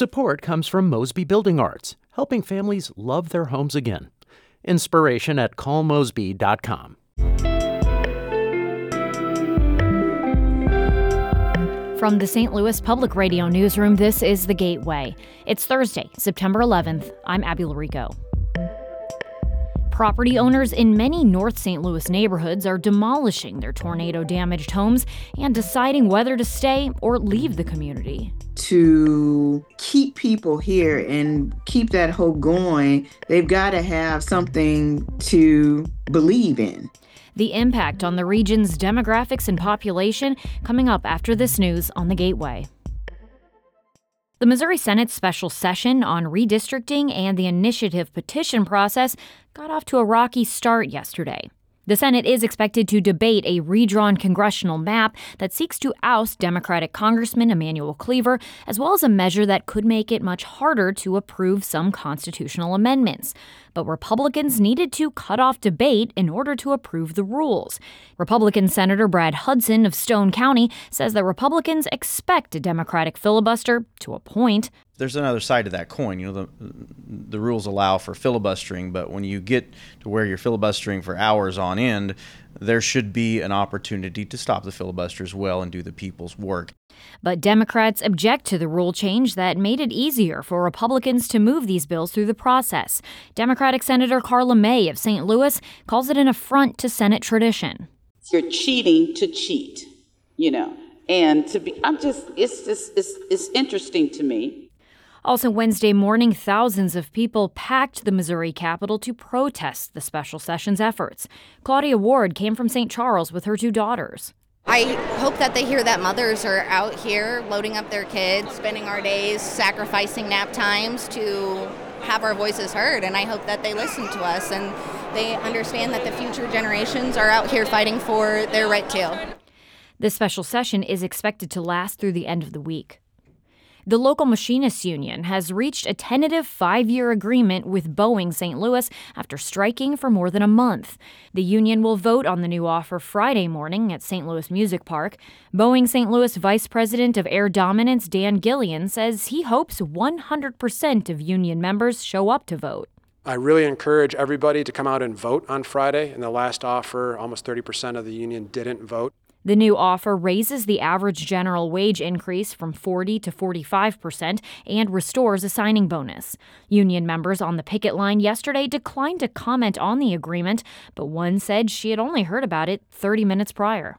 Support comes from Mosby Building Arts, helping families love their homes again. Inspiration at callmosby.com. From the St. Louis Public Radio Newsroom, this is The Gateway. It's Thursday, September 11th. I'm Abby Larico. Property owners in many North St. Louis neighborhoods are demolishing their tornado-damaged homes and deciding whether to stay or leave the community. To keep people here and keep that hope going, they've got to have something to believe in. The impact on the region's demographics and population coming up after this news on The Gateway. The Missouri Senate's special session on redistricting and the initiative petition process got off to a rocky start yesterday. The Senate is expected to debate a redrawn congressional map that seeks to oust Democratic Congressman Emanuel Cleaver, as well as a measure that could make it much harder to approve some constitutional amendments. But Republicans needed to cut off debate in order to approve the rules. Republican Senator Brad Hudson of Stone County says that Republicans expect a Democratic filibuster to a point. There's another side to that coin. You know, the rules allow for filibustering, but when you get to where you're filibustering for hours on end, there should be an opportunity to stop the filibuster as well and do the people's work. But Democrats object to the rule change that made it easier for Republicans to move these bills through the process. Democratic Senator Carla May of St. Louis calls it an affront to Senate tradition. You're cheating to cheat, and it's interesting to me. Also Wednesday morning, thousands of people packed the Missouri Capitol to protest the special session's efforts. Claudia Ward came from St. Charles with her two daughters. I hope that they hear that mothers are out here loading up their kids, spending our days sacrificing nap times to have our voices heard, and I hope that they listen to us and they understand that the future generations are out here fighting for their right to. This special session is expected to last through the end of the week. The local machinists union has reached a tentative 5-year agreement with Boeing St. Louis after striking for more than a month. The union will vote on the new offer Friday morning at St. Louis Music Park. Boeing St. Louis Vice President of Air Dominance Dan Gillian says he hopes 100% of union members show up to vote. I really encourage everybody to come out and vote on Friday. In the last offer, almost 30% of the union didn't vote. The new offer raises the average general wage increase from 40% to 45% and restores a signing bonus. Union members on the picket line yesterday declined to comment on the agreement, but one said she had only heard about it 30 minutes prior.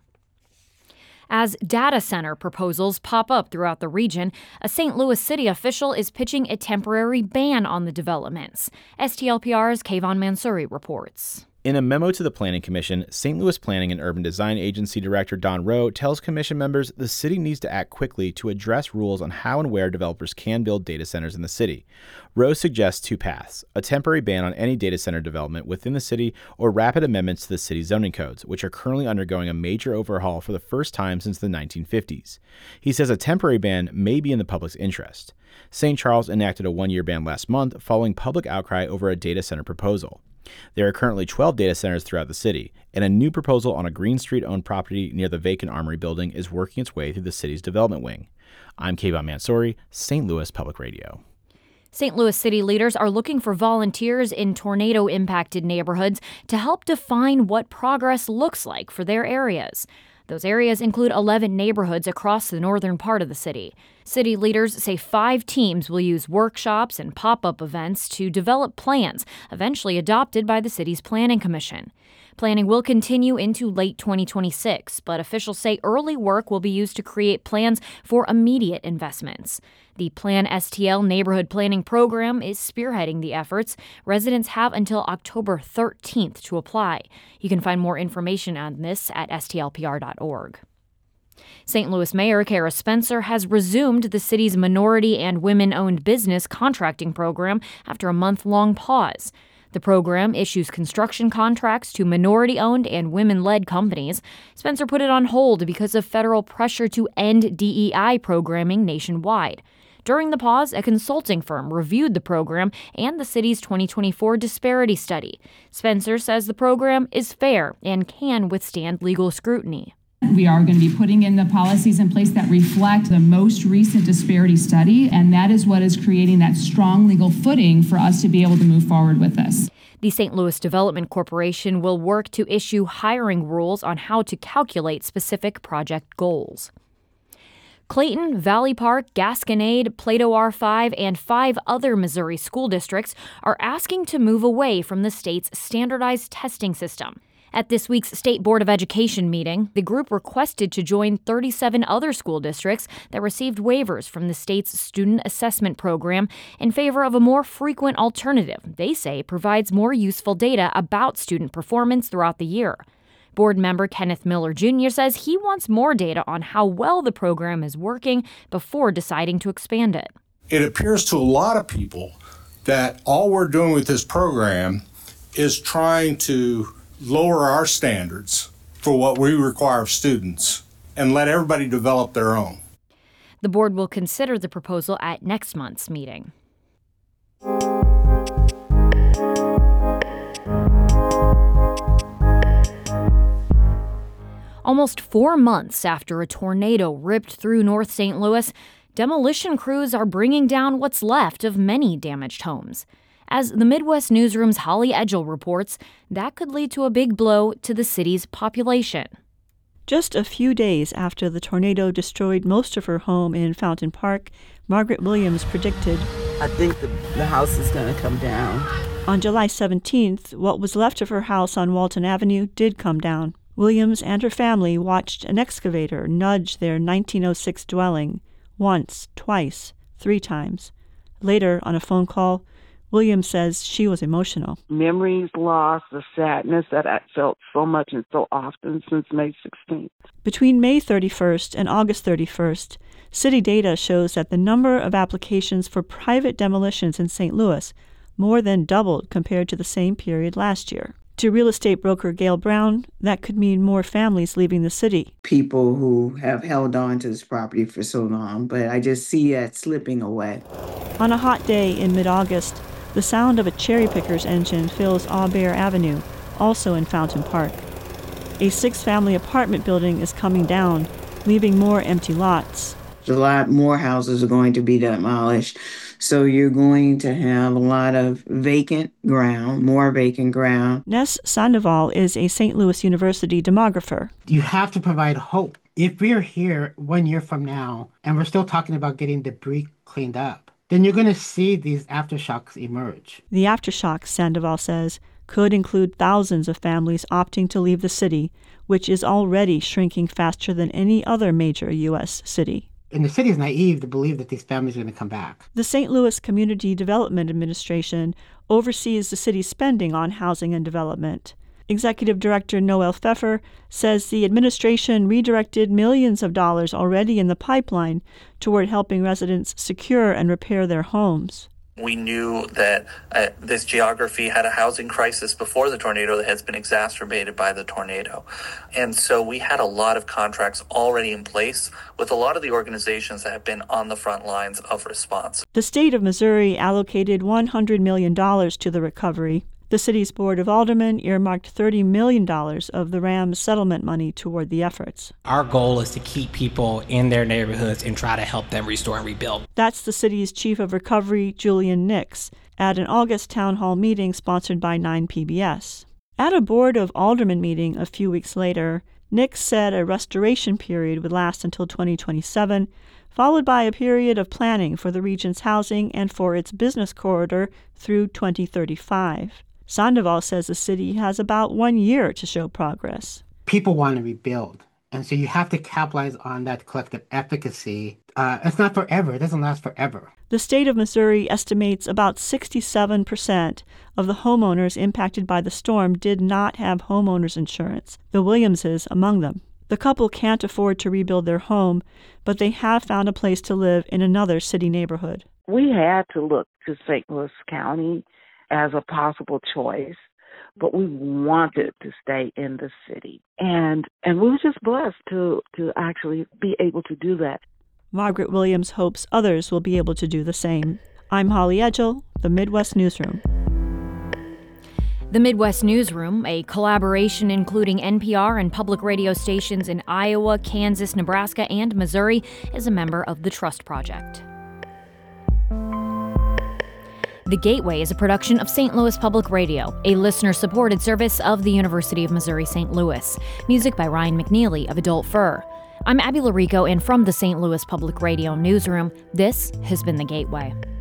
As data center proposals pop up throughout the region, a St. Louis city official is pitching a temporary ban on the developments. STLPR's Kayvon Mansouri reports. In a memo to the Planning Commission, St. Louis Planning and Urban Design Agency Director Don Rowe tells Commission members the city needs to act quickly to address rules on how and where developers can build data centers in the city. Rowe suggests two paths: a temporary ban on any data center development within the city or rapid amendments to the city's zoning codes, which are currently undergoing a major overhaul for the first time since the 1950s. He says a temporary ban may be in the public's interest. St. Charles enacted a 1-year ban last month following public outcry over a data center proposal. There are currently 12 data centers throughout the city, and a new proposal on a Green Street-owned property near the vacant Armory building is working its way through the city's development wing. I'm Kayvon Mansouri, St. Louis Public Radio. St. Louis city leaders are looking for volunteers in tornado-impacted neighborhoods to help define what progress looks like for their areas. Those areas include 11 neighborhoods across the northern part of the city. City leaders say 5 teams will use workshops and pop-up events to develop plans, eventually adopted by the city's Planning Commission. Planning will continue into late 2026, but officials say early work will be used to create plans for immediate investments. The Plan STL neighborhood planning program is spearheading the efforts. Residents have until October 13th to apply. You can find more information on this at stlpr.org. St. Louis Mayor Kara Spencer has resumed the city's minority and women-owned business contracting program after a month-long pause. The program issues construction contracts to minority-owned and women-led companies. Spencer put it on hold because of federal pressure to end DEI programming nationwide. During the pause, a consulting firm reviewed the program and the city's 2024 disparity study. Spencer says the program is fair and can withstand legal scrutiny. We are going to be putting in the policies in place that reflect the most recent disparity study, and that is what is creating that strong legal footing for us to be able to move forward with this. The St. Louis Development Corporation will work to issue hiring rules on how to calculate specific project goals. Clayton, Valley Park, Gasconade, Plato R5, and 5 other Missouri school districts are asking to move away from the state's standardized testing system. At this week's State Board of Education meeting, the group requested to join 37 other school districts that received waivers from the state's student assessment program in favor of a more frequent alternative they say provides more useful data about student performance throughout the year. Board member Kenneth Miller Jr. says he wants more data on how well the program is working before deciding to expand it. It appears to a lot of people that all we're doing with this program is trying to lower our standards for what we require of students and let everybody develop their own. The board will consider the proposal at next month's meeting. Almost 4 months after a tornado ripped through North St. Louis, demolition crews are bringing down what's left of many damaged homes. As the Midwest Newsroom's Holly Edgell reports, that could lead to a big blow to the city's population. Just a few days after the tornado destroyed most of her home in Fountain Park, Margaret Williams predicted, "I think the house is going to come down." On July 17th, what was left of her house on Walton Avenue did come down. Williams and her family watched an excavator nudge their 1906 dwelling once, twice, 3 times. Later, on a phone call, Williams says she was emotional. Memories lost, the sadness that I felt so much and so often since May 16th. Between May 31st and August 31st, city data shows that the number of applications for private demolitions in St. Louis more than doubled compared to the same period last year. To real estate broker Gail Brown, that could mean more families leaving the city. People who have held on to this property for so long, but I just see that slipping away. On a hot day in mid-August, the sound of a cherry picker's engine fills Aubert Avenue, also in Fountain Park. A 6-family apartment building is coming down, leaving more empty lots. A lot more houses are going to be demolished, so you're going to have a lot of vacant ground, more vacant ground. Ness Sandoval is a St. Louis University demographer. You have to provide hope. If we're here 1 year from now and we're still talking about getting debris cleaned up, then you're going to see these aftershocks emerge. The aftershocks, Sandoval says, could include thousands of families opting to leave the city, which is already shrinking faster than any other major U.S. city. And the city is naive to believe that these families are going to come back. The St. Louis Community Development Administration oversees the city's spending on housing and development. Executive Director Noel Pfeffer says the administration redirected millions of dollars already in the pipeline toward helping residents secure and repair their homes. We knew that this geography had a housing crisis before the tornado that has been exacerbated by the tornado. And so we had a lot of contracts already in place with a lot of the organizations that have been on the front lines of response. The state of Missouri allocated $100 million to the recovery. The city's Board of Aldermen earmarked $30 million of the RAMS settlement money toward the efforts. Our goal is to keep people in their neighborhoods and try to help them restore and rebuild. That's the city's Chief of Recovery, Julian Nix, at an August town hall meeting sponsored by 9PBS. At a Board of Aldermen meeting a few weeks later, Nix said a restoration period would last until 2027, followed by a period of planning for the region's housing and for its business corridor through 2035. Sandoval says the city has about 1 year to show progress. People want to rebuild, and so you have to capitalize on that collective efficacy. It's not forever. It doesn't last forever. The state of Missouri estimates about 67% of the homeowners impacted by the storm did not have homeowners insurance, the Williamses among them. The couple can't afford to rebuild their home, but they have found a place to live in another city neighborhood. We had to look to St. Louis County as a possible choice, but we wanted to stay in the city. And we were just blessed to actually be able to do that. Margaret Williams hopes others will be able to do the same. I'm Holly Edgell, the Midwest Newsroom. The Midwest Newsroom, a collaboration including NPR and public radio stations in Iowa, Kansas, Nebraska, and Missouri, is a member of the Trust Project. The Gateway is a production of St. Louis Public Radio, a listener-supported service of the University of Missouri-St. Louis. Music by Ryan McNeely of Adult Fur. I'm Abby Larico, and from the St. Louis Public Radio Newsroom, this has been The Gateway.